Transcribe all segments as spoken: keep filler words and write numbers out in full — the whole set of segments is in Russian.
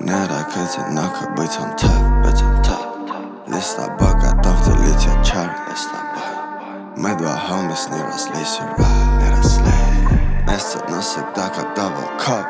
Мне так одиноко быть on top, быть on top. Лишь с тобой готов делить я чар. Мы два хомис не росли сера, не росли вместе навсегда, как дабл коп.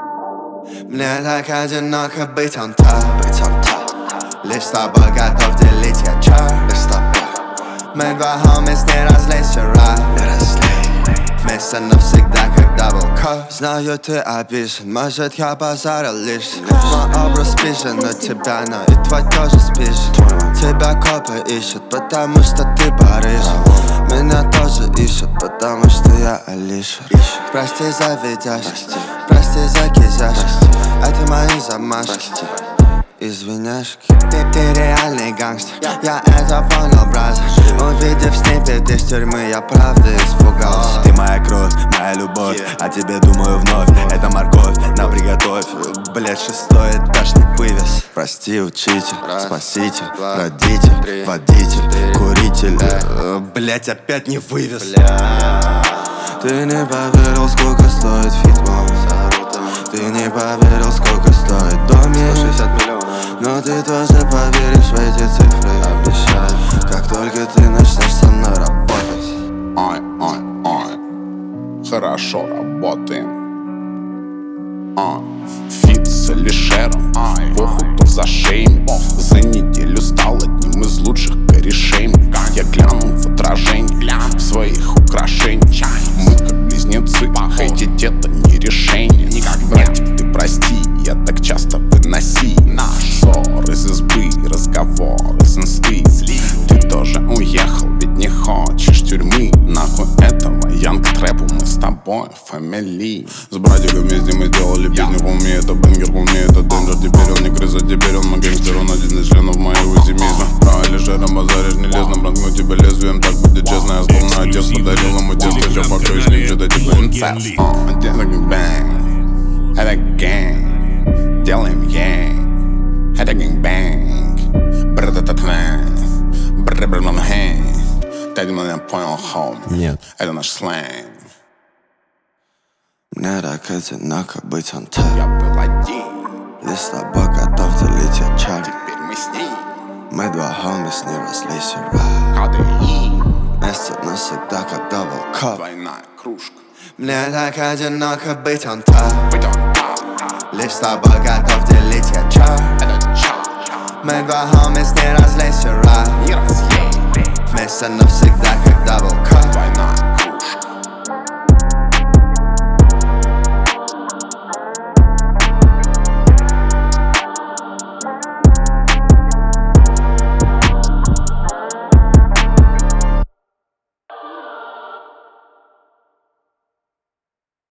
Мне так одиноко быть on top, быть on top. Лишь с тобой готов делить я чар, лишь с тобой. Мы два хомис не росли сера, не росли вместе навсегда, как дабл коп. Знаю, ты обижен, может я базарил лишь. Мой образ спишен на тебя, но и твой тоже спишет. Тебя копы ищут, потому что ты Париж. Меня тоже ищут, потому что я Алиша. Прости за видяшки, прости за кизяшки. Это мои замашки, извиняшки. Ты, ты реальный гангстер, я это понял, бразер. Увидев снипет из тюрьмы, я правда испугался. Ты моя кровь, моя любовь, о тебе думаю вновь. Это морковь, на приготовь. Блять, шестой этаж не вывез. Прости, учитель, спаситель, родитель, водитель, куритель. Блять, опять не вывез. Ты не поверил, сколько стоит фитман. Ты не поверил, сколько стоит домик. сто шестьдесят миллионов. Но ты тоже поверишь в эти цифры. Обещаю, как только ты начнешь со мной работать. Ой, ой, ой, хорошо работаем. А, фит с Алишером, походу за шеем. За неделю стал одним из лучших корешей. Я глянул в отражение в своих украшениях. Мы как близнецы, хейтить это не решение. Братик, ты прости, я так часто выноси наш ссор из избы, разговор из инсты. Ты тоже уехал, ведь не хочешь тюрьмы. Нахуй этого янг трэпу, мы с тобой фамилии. С братиком вместе мы сделали песню, умеет это бенгер, умеет это денджер. Теперь он не крыса, теперь он мой гангстер. Он один из членов моего семейства. Про Алишера базаришь не лезно, проткну тебя лезвием, так будет честно. Я словно отец подарил ему детство, чё покрою с ним, что-то типа инцест. Это гэнг, делаем янг. Это гэнг-бэнг, бра-та-та-та, бра-бра-бра-бра-бра. Ты меня понял, хоми? Нет. Это наш сленг. Мне так одиноко быть on top. Я был один, Лишь с тобой готов делить я чар. теперь мы с ним. Мы два хомис не росли сера. КДИ, Вместе навсегда, как дабл коп. двойная кружка. Мне так одиноко быть on top. Быть он там, Лишь с тобой готов делить я чар. это ча. Мы два хомис не росли сера. Не разъей, Вместе навсегда, как дабл коп. двойная